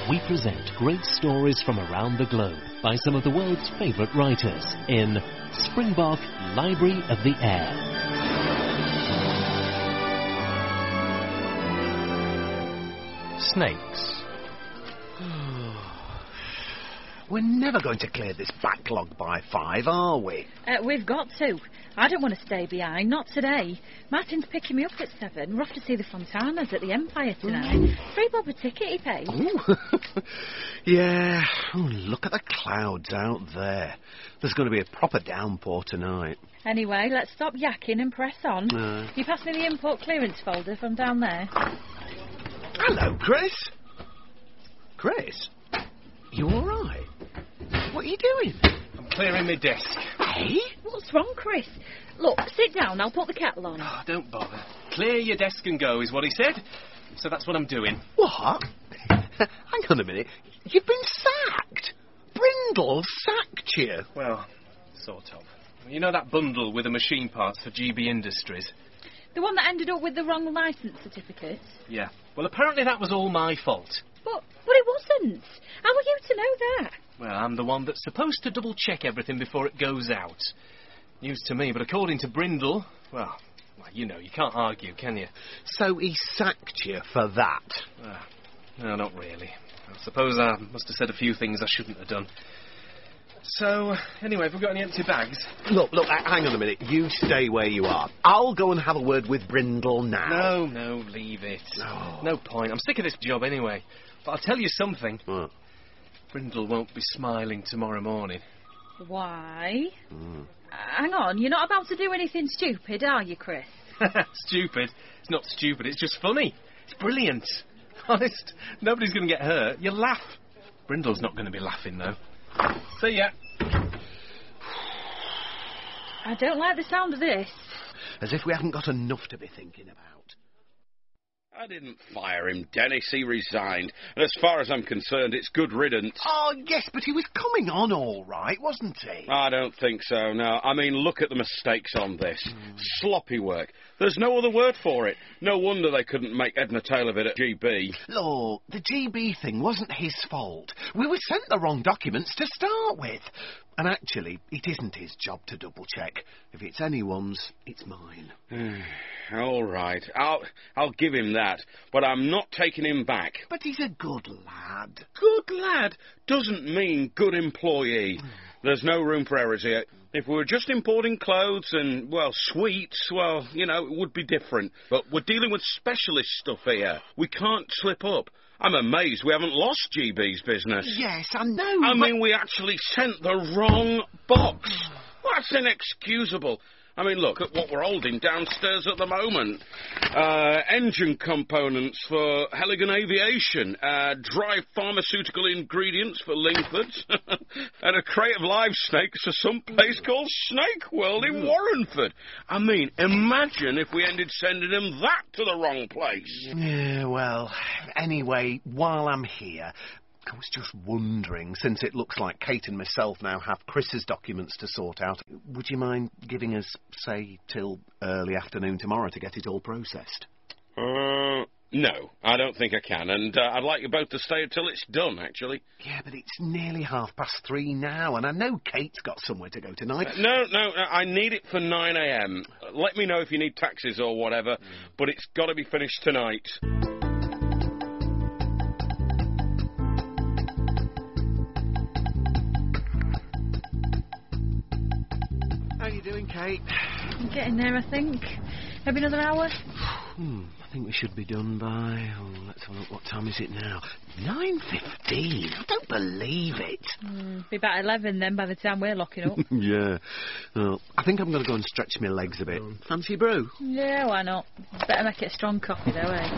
we present great stories from around the globe by some of the world's favourite writers in Springbok Library of the Air. Snakes. We're never going to clear this backlog by 5, are we? We've got to. I don't want to stay behind, not today. Martin's picking me up at 7. We're off to see the Fontanas at the Empire tonight. £3 a ticket he paid. Yeah. Oh, look at the clouds out there. There's going to be a proper downpour tonight. Anyway, let's stop yakking and press on. You pass me the import clearance folder from down there. Hello, Chris. Chris? You all right? What are you doing? I'm clearing my desk. Hey? What's wrong, Chris? Look, sit down, I'll put the kettle on. Oh, don't bother. Clear your desk and go is what he said. So that's what I'm doing. What? Hang on a minute. You've been sacked. Brindle sacked you. Well, sort of. You know that bundle with the machine parts for GB Industries? The one that ended up with the wrong licence certificate? Yeah. Well, apparently that was all my fault. But it wasn't. How are you to know that? Well, I'm the one that's supposed to double-check everything before it goes out. News to me, but according to Brindle, well, you know, you can't argue, can you? So he sacked you for that? No, not really. I suppose I must have said a few things I shouldn't have done. So, anyway, have we got any empty bags? Look, hang on a minute. You stay where you are. I'll go and have a word with Brindle now. No, leave it. Oh. No point. I'm sick of this job anyway. But I'll tell you something. What? Brindle won't be smiling tomorrow morning. Why? Hang on, you're not about to do anything stupid, are you, Chris? Stupid? It's not stupid, it's just funny. It's brilliant. Honest, nobody's going to get hurt. You'll laugh. Brindle's not going to be laughing, though. See ya. I don't like the sound of this. As if we haven't got enough to be thinking about. I didn't fire him, Dennis. He resigned. And as far as I'm concerned, it's good riddance. Oh, yes, but he was coming on all right, wasn't he? I don't think so, no. I mean, look at the mistakes on this. Sloppy work. There's no other word for it. No wonder they couldn't make Edna Tail of it at GB. Look, the GB thing wasn't his fault. We were sent the wrong documents to start with. And actually, it isn't his job to double-check. If it's anyone's, it's mine. All right, I'll give him that, but I'm not taking him back. But he's a good lad. Good lad doesn't mean good employee. There's no room for errors here. If we were just importing clothes and, well, sweets, well, you know, it would be different. But we're dealing with specialist stuff here. We can't slip up. I'm amazed we haven't lost GB's business. Yes, I know. I mean, we actually sent the wrong box. That's inexcusable. I mean, look at what we're holding downstairs at the moment. Engine components for Halligan Aviation, dry pharmaceutical ingredients for Lingfords, and a crate of live snakes for some place called Snake World in Warrenford. I mean, imagine if we ended sending them that to the wrong place. Yeah, well, anyway, while I'm here, I was just wondering, since it looks like Kate and myself now have Chris's documents to sort out, would you mind giving us, say, till early afternoon tomorrow to get it all processed? No, I don't think I can, and I'd like you both to stay until it's done, actually. Yeah, but it's nearly 3:30 now, and I know Kate's got somewhere to go tonight. No, I need it for 9 a.m. Let me know if you need taxis or whatever, but it's got to be finished tonight. How you doing, Kate? I'm getting there, I think. Maybe another hour? I think we should be done by... let's have a look. What time is it now? 9:15. I don't believe it. Be about 11 then by the time we're locking up. Yeah. Well, I think I'm going to go and stretch my legs a bit. Fancy a brew? Yeah, why not? Better make it a strong coffee though, eh?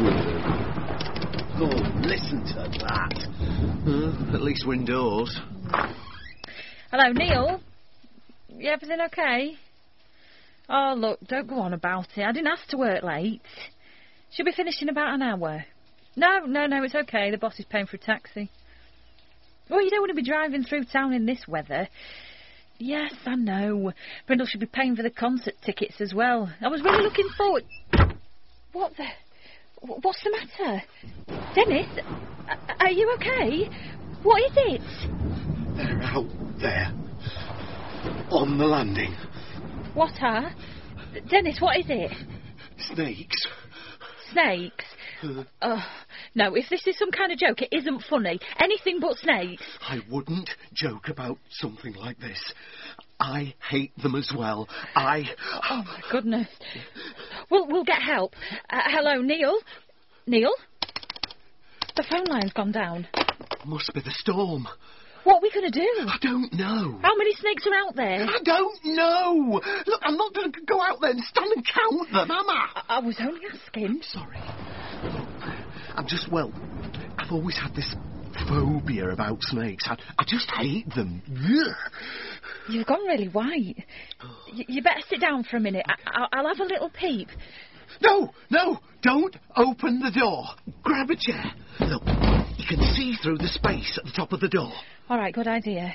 Oh, listen to that. At least we're indoors. Hello, Neil? Yeah, everything okay? Oh, look, don't go on about it. I didn't ask to work late. She'll be finished in about an hour. No, it's okay. The boss is paying for a taxi. Well, you don't want to be driving through town in this weather. Yes, I know. Brindle should be paying for the concert tickets as well. I was really looking forward... What's the matter? Dennis? Are you okay? What is it? They're out there. On the landing. What are? Dennis, what is it? Snakes. Snakes? No, if this is some kind of joke, it isn't funny. Anything but snakes. I wouldn't joke about something like this. I hate them as well. Oh, my goodness. We'll get help. Hello, Neil? Neil? The phone line's gone down. Must be the storm. What are we going to do? I don't know. How many snakes are out there? I don't know. Look, I'm not going to go out there and stand and count them, am I? I was only asking. Sorry. Look, I've always had this phobia about snakes. I just hate them. Ugh. You've gone really white. You better sit down for a minute. I'll have a little peep. No, don't open the door. Grab a chair. Look, you can see through the space at the top of the door. All right, good idea.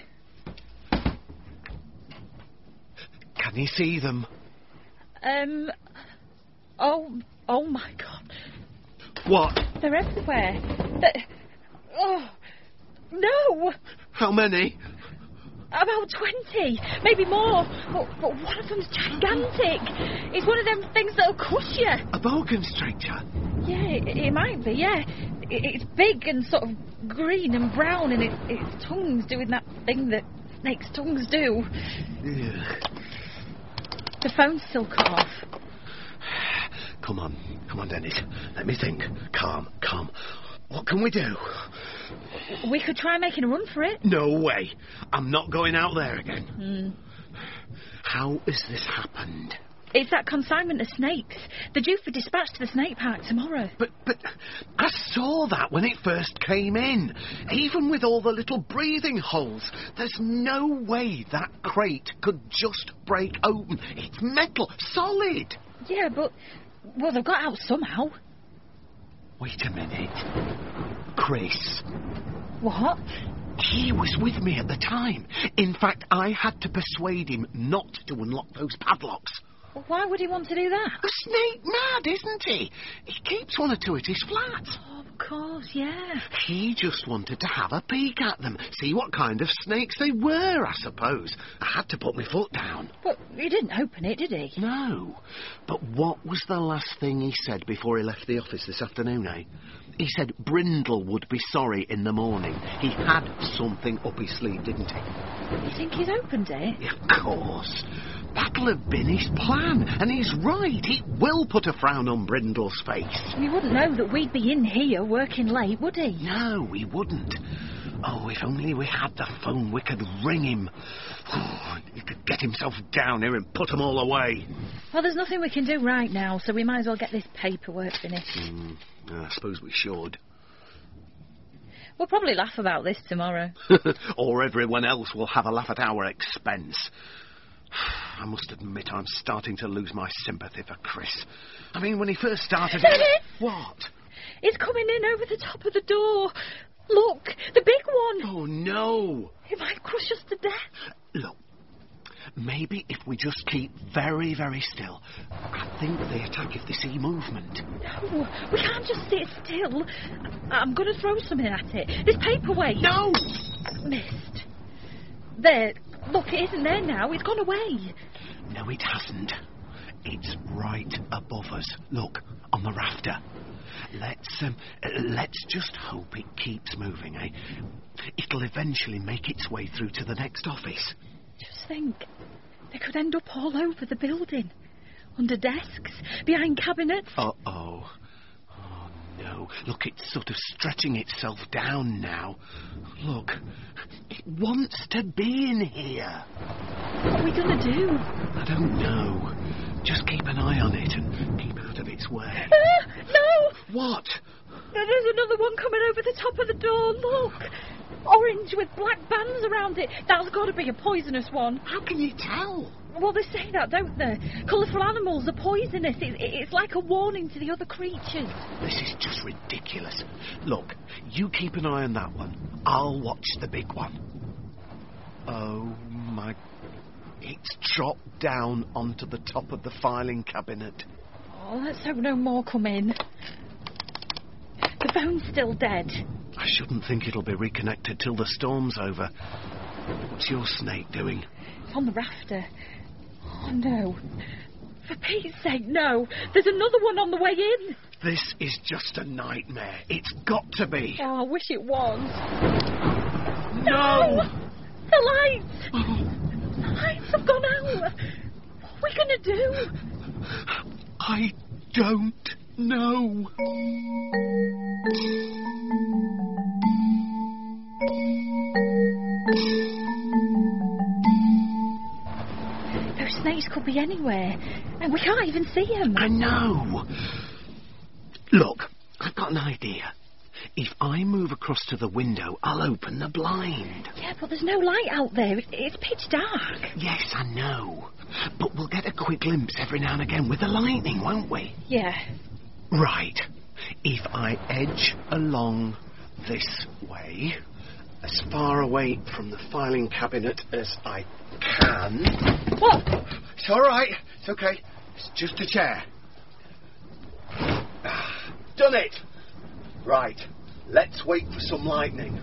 Can you see them? Oh my God. What? They're everywhere. Oh, no. How many? About 20, maybe more. But one of them's gigantic. It's one of them things that'll crush you. A boa constrictor? Yeah, it might be, yeah. It's big and sort of green and brown, and its tongue's doing that thing that snakes' tongues do. Yeah. The phone's still cut off. Come on, Dennis. Let me think. Calm. What can we do? We could try making a run for it. No way. I'm not going out there again. How has this happened? It's that consignment of snakes. They're due for dispatch to the snake park tomorrow. But I saw that when it first came in. Even with all the little breathing holes, there's no way that crate could just break open. It's metal, solid. Yeah, but... well, they've got out somehow. Wait a minute. Chris. What? He was with me at the time. In fact, I had to persuade him not to unlock those padlocks. Why would he want to do that? A snake mad, isn't he? He keeps one or two at his flat. Oh, of course, yeah. He just wanted to have a peek at them, see what kind of snakes they were, I suppose. I had to put my foot down. But he didn't open it, did he? No. But what was the last thing he said before he left the office this afternoon, eh? He said Brindle would be sorry in the morning. He had something up his sleeve, didn't he? You think he's opened it? Yeah, of course. That'll have been his plan, and he's right. It will put a frown on Brindle's face. He wouldn't know that we'd be in here working late, would he? No, he wouldn't. Oh, if only we had the phone, we could ring him. He could get himself down here and put them all away. Well, there's nothing we can do right now, so we might as well get this paperwork finished. I suppose we should. We'll probably laugh about this tomorrow. Or everyone else will have a laugh at our expense. I must admit I'm starting to lose my sympathy for Chris. I mean, when he first started... Dennis! What? It's coming in over the top of the door. Look, the big one. Oh, no. It might crush us to death. Look, maybe if we just keep very, very still. I think they attack if they see movement. No, we can't just sit still. I'm going to throw something at it. This paperweight. No! Missed. There. Look, it isn't there now. It's gone away. No, it hasn't. It's right above us. Look, on the rafter. Let's just hope it keeps moving, eh? It'll eventually make its way through to the next office. Just think. They could end up all over the building. Under desks, behind cabinets. Uh-oh. Oh, no. Look, it's sort of stretching itself down now. Look, it wants to be in here. What are we going to do? I don't know. Just keep an eye on it and keep out of its way. No! What? There's another one coming over the top of the door. Look. Orange with black bands around it. That's got to be a poisonous one. How can you tell? Well, they say that, don't they? Colourful animals are poisonous. It's like a warning to the other creatures. This is just ridiculous. Look, you keep an eye on that one. I'll watch the big one. Oh, my... It's dropped down onto the top of the filing cabinet. Oh, let's hope no more come in. The phone's still dead. I shouldn't think it'll be reconnected till the storm's over. What's your snake doing? It's on the rafter. Oh, no. For Pete's sake, no. There's another one on the way in. This is just a nightmare. It's got to be. Oh, I wish it was. No! The lights! The lights have gone out. What are we going to do? I don't know. Those snakes could be anywhere, and we can't even see them. I know. Look, I've got an idea. If I move across to the window, I'll open the blind. Yeah, but there's no light out there. It's pitch dark. Yes, I know. But we'll get a quick glimpse every now and again with the lightning, won't we? Yeah. Right. If I edge along this way, as far away from the filing cabinet as I can... What? It's all right. It's okay. It's just a chair. Done it. Right. Let's wait for some lightning.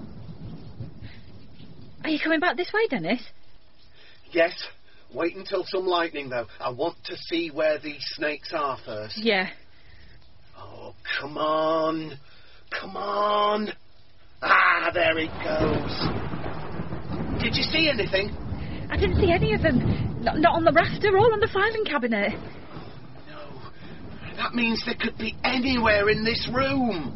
Are you coming back this way, Dennis? Yes. Wait until some lightning, though. I want to see where these snakes are first. Yeah. Oh, come on. Come on. Ah, there it goes. Did you see anything? I didn't see any of them. Not on the rafter or on the filing cabinet. No. That means they could be anywhere in this room.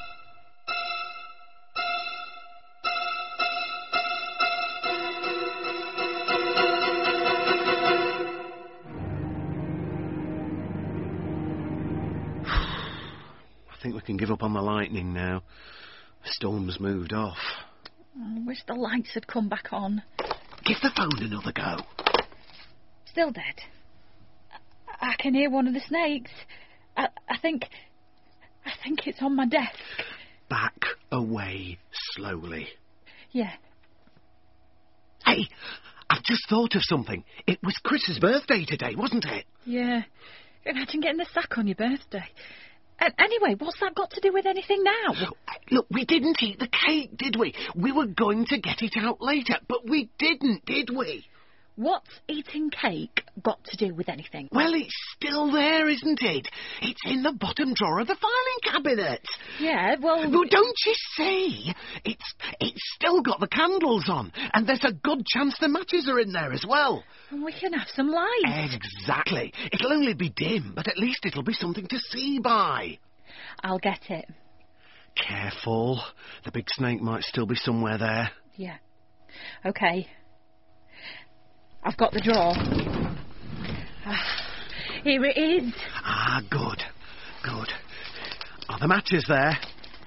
I think we can give up on the lightning now. The storm's moved off. I wish the lights had come back on. Give the phone another go. Still dead. I can hear one of the snakes. I think it's on my desk. Back away slowly. Yeah. Hey, I've just thought of something. It was Chris's birthday today, wasn't it? Yeah. Imagine getting the sack on your birthday. Anyway, what's that got to do with anything now? Look, we didn't eat the cake, did we? We were going to get it out later, but we didn't, did we? What's eating cake got to do with anything? Well, it's still there, isn't it? It's in the bottom drawer of the filing cabinet. Yeah, well... Well, don't you see? It's still got the candles on, and there's a good chance the matches are in there as well. And we can have some light. Exactly. It'll only be dim, but at least it'll be something to see by. I'll get it. Careful. The big snake might still be somewhere there. Yeah. OK. I've got the drawer. Here it is. Ah, good. Good. Are the matches there?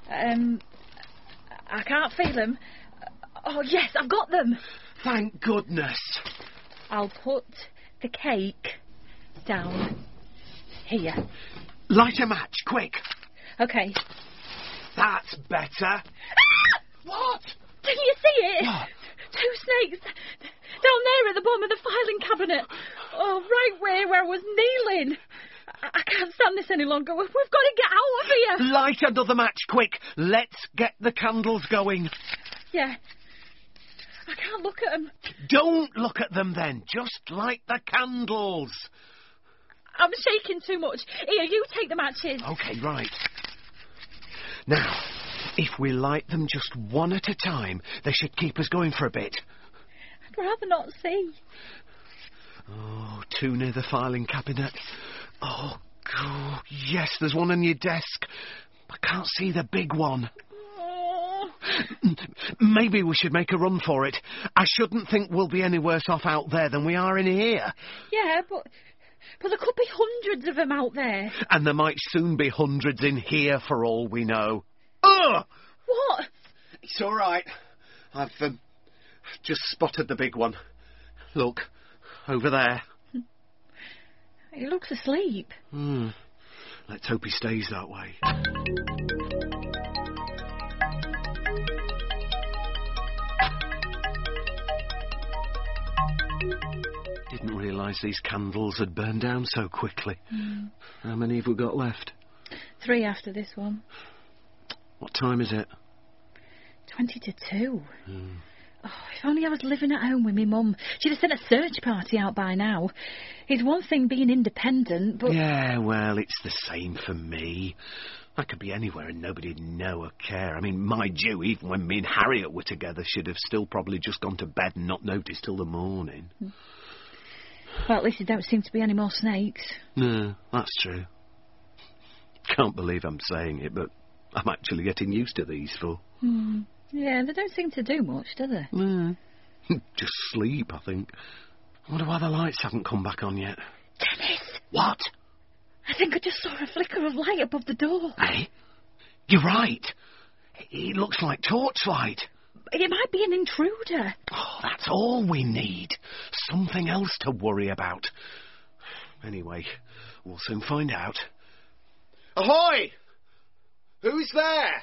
I can't feel them. Oh, yes, I've got them. Thank goodness. I'll put the cake down here. Light a match, quick. OK. That's better. Ah! What? Didn't you see it? What? 2 snakes down there at the bottom of the filing cabinet. Oh, right where I was kneeling. I can't stand this any longer. We've got to get out of here. Light another match, quick. Let's get the candles going. Yeah. I can't look at them. Don't look at them then. Just light the candles. I'm shaking too much. Here, you take the matches. OK, right. Now, if we light them just one at a time, they should keep us going for a bit. I'd rather not see. Oh, 2 near the filing cabinet. Oh, God. Yes, there's one on your desk. I can't see the big one. Oh. Maybe we should make a run for it. I shouldn't think we'll be any worse off out there than we are in here. Yeah, but there could be hundreds of them out there. And there might soon be hundreds in here for all we know. Ugh! What? It's all right. I've just spotted the big one. Look, over there. He looks asleep. Let's hope he stays that way. Didn't realise these candles had burned down so quickly. How many have we got left? 3 after this one. What time is it? 20 to 2. Oh, if only I was living at home with me mum. She'd have sent a search party out by now. It's one thing being independent, but... Yeah, well, it's the same for me. I could be anywhere and nobody'd know or care. I mean, mind you, even when me and Harriet were together, she'd have still probably just gone to bed and not noticed till the morning. Well, at least there don't seem to be any more snakes. No, that's true. Can't believe I'm saying it, but I'm actually getting used to these four. Yeah, they don't seem to do much, do they? Just sleep, I think. I wonder why the lights haven't come back on yet. Dennis! What? I think I just saw a flicker of light above the door. Eh? You're right. It looks like torchlight. It might be an intruder. Oh, that's all we need. Something else to worry about. Anyway, we'll soon find out. Ahoy! Who's there?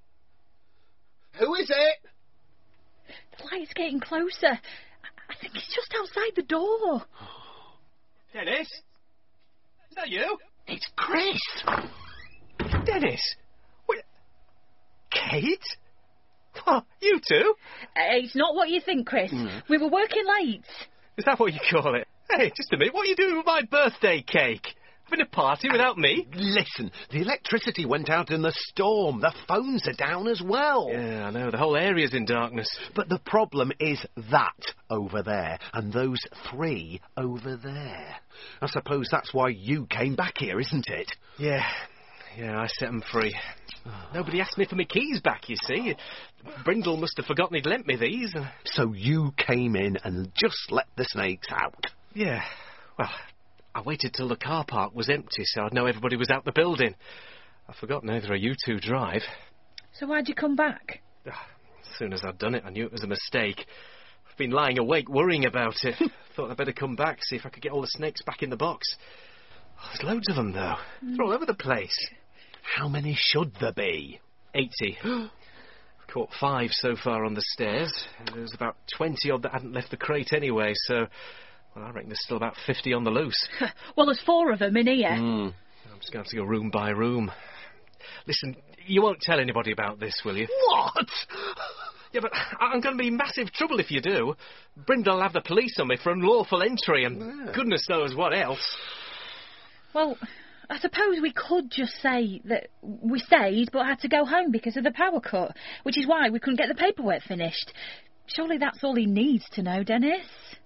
Who is it? The light's getting closer. I think it's just outside the door. Dennis? Is that you? It's Chris. Dennis? What? Kate? Oh, you two? It's not what you think, Chris. We were working late. Is that what you call it? Hey, just a minute. What are you doing with my birthday cake? Having a party without me? Listen, the electricity went out in the storm. The phones are down as well. Yeah, I know. The whole area's in darkness. But the problem is that over there and those 3 over there. I suppose that's why you came back here, isn't it? Yeah, I set them free. Nobody asked me for my keys back, you see. Brindle must have forgotten he'd lent me these. So you came in and just let the snakes out? Yeah, well, I waited till the car park was empty so I'd know everybody was out the building. I forgot neither of you two drive. So why'd you come back? As soon as I'd done it, I knew it was a mistake. I've been lying awake worrying about it. Thought I'd better come back, see if I could get all the snakes back in the box. Oh, there's loads of them, though. They're all over the place. How many should there be? 80. I've caught 5 so far on the stairs. And there's about 20 odd that hadn't left the crate anyway, so... Well, I reckon there's still about 50 on the loose. Well, there's 4 of them in here. I'm just going to have to go room by room. Listen, you won't tell anybody about this, will you? What? Yeah, but I'm going to be in massive trouble if you do. Brindle will have the police on me for unlawful entry and goodness knows what else. Well, I suppose we could just say that we stayed but had to go home because of the power cut, which is why we couldn't get the paperwork finished. Surely that's all he needs to know, Dennis.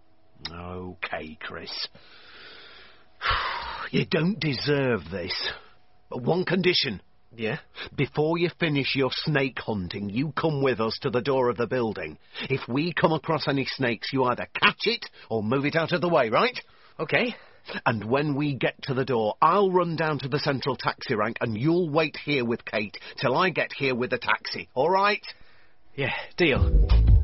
OK, Chris. You don't deserve this. But one condition. Yeah? Before you finish your snake hunting, you come with us to the door of the building. If we come across any snakes, you either catch it or move it out of the way, right? OK. And when we get to the door, I'll run down to the central taxi rank and you'll wait here with Kate till I get here with the taxi, all right? Yeah, deal.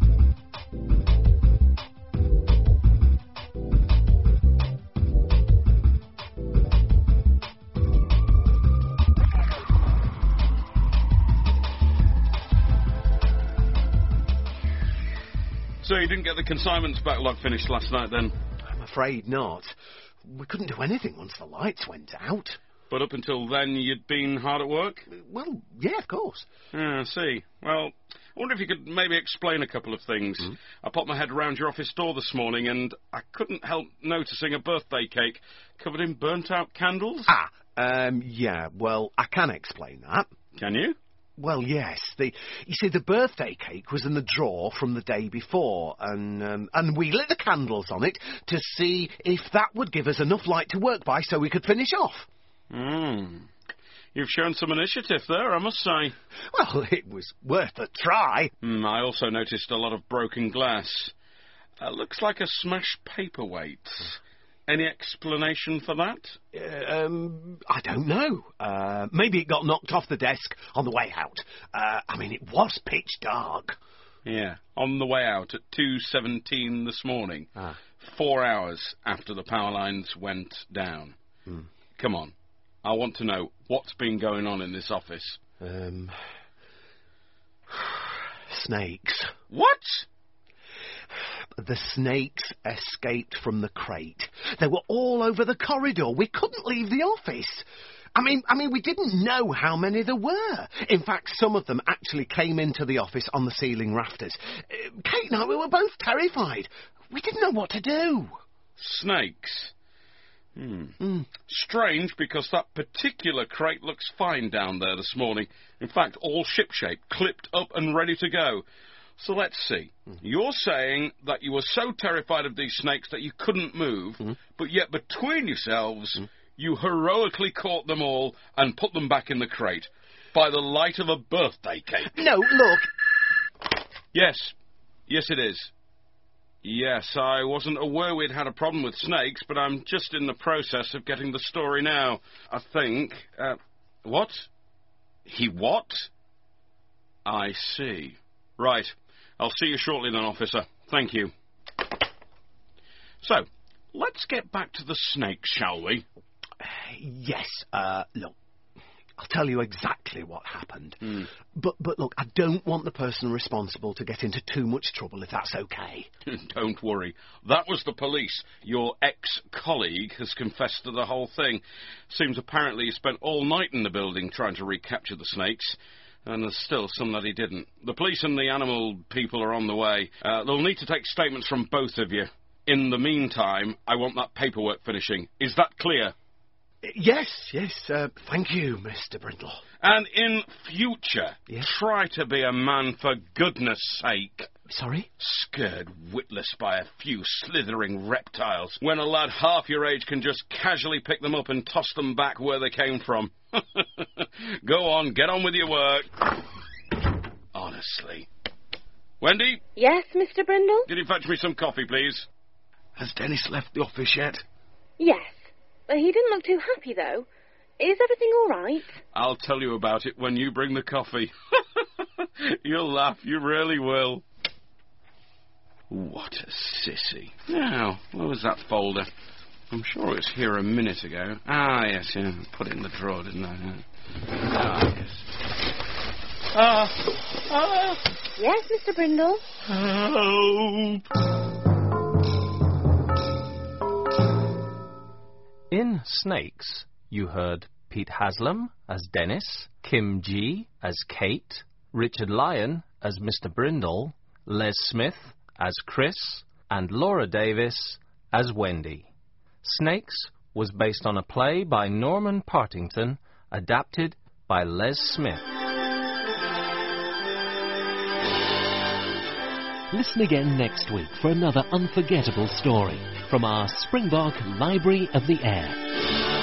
So you didn't get the consignments backlog finished last night, then? I'm afraid not. We couldn't do anything once the lights went out. But up until then, you'd been hard at work? Well, yeah, of course. I see. Well, I wonder if you could maybe explain a couple of things. I popped my head around your office door this morning, and I couldn't help noticing a birthday cake covered in burnt-out candles. Yeah, well, I can explain that. Can you? Well, yes. You see, the birthday cake was in the drawer from the day before, and we lit the candles on it to see if that would give us enough light to work by so we could finish off. You've shown some initiative there, I must say. Well, it was worth a try. I also noticed a lot of broken glass. Looks like a smashed paperweight. Any explanation for that? I don't know. Maybe it got knocked off the desk on the way out. I mean, it was pitch dark. Yeah, on the way out at 2:17 this morning. 4 hours after the power lines went down. Come on. I want to know what's been going on in this office. Snakes. What? The snakes escaped from the crate. They were all over the corridor. We couldn't leave the office. I mean, we didn't know how many there were. In fact, some of them actually came into the office on the ceiling rafters. Kate and I, we were both terrified. We didn't know what to do. Snakes. Strange, because that particular crate looks fine down there this morning. In fact, all shipshape, clipped up and ready to go. So let's see. You're saying that you were so terrified of these snakes that you couldn't move, but yet between yourselves, you heroically caught them all and put them back in the crate. By the light of a birthday cake. No, look. Yes. Yes, it is. Yes, I wasn't aware we'd had a problem with snakes, but I'm just in the process of getting the story now. I think... what? He what? I see. Right. I'll see you shortly then, officer. Thank you. So, let's get back to the snakes, shall we? Yes, look. I'll tell you exactly what happened. But look, I don't want the person responsible to get into too much trouble, if that's okay. Don't worry. That was the police. Your ex-colleague has confessed to the whole thing. Seems apparently he spent all night in the building trying to recapture the snakes. And there's still some that he didn't. The police and the animal people are on the way. They'll need to take statements from both of you. In the meantime, I want that paperwork finishing. Is that clear? Yes, thank you, Mr. Brindle. And in future, try to be a man for goodness sake. Sorry? Scared witless by a few slithering reptiles, when a lad half your age can just casually pick them up and toss them back where they came from. Go on, get on with your work. Honestly. Wendy? Yes, Mr. Brindle? Can you fetch me some coffee, please? Has Dennis left the office yet? Yes. He didn't look too happy, though. Is everything all right? I'll tell you about it when you bring the coffee. You'll laugh, you really will. What a sissy. Now, where was that folder? I'm sure it was here a minute ago. Ah, yes, put it in the drawer, didn't I? Ah, yes. Yes, Mr. Brindle? Help! In Snakes, you heard Pete Haslam as Dennis, Kim G as Kate, Richard Lyon as Mr. Brindle, Les Smith as Chris, and Laura Davis as Wendy. Snakes was based on a play by Norman Partington, adapted by Les Smith. Listen again next week for another unforgettable story from our Springbok Library of the Air.